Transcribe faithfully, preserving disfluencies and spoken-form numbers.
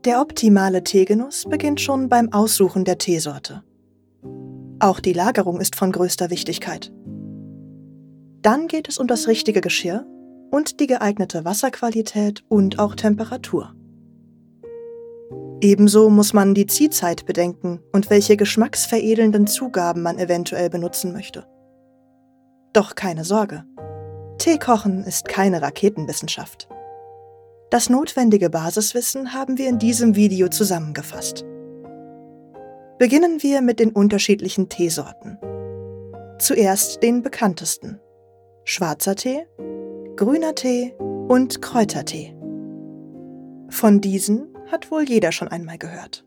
Der optimale Teegenuss beginnt schon beim Aussuchen der Teesorte. Auch die Lagerung ist von größter Wichtigkeit. Dann geht es um das richtige Geschirr und die geeignete Wasserqualität und auch Temperatur. Ebenso muss man die Ziehzeit bedenken und welche geschmacksveredelnden Zugaben man eventuell benutzen möchte. Doch keine Sorge, Teekochen ist keine Raketenwissenschaft. Das notwendige Basiswissen haben wir in diesem Video zusammengefasst. Beginnen wir mit den unterschiedlichen Teesorten. Zuerst den bekanntesten: schwarzer Tee, grüner Tee und Kräutertee. Von diesen hat wohl jeder schon einmal gehört.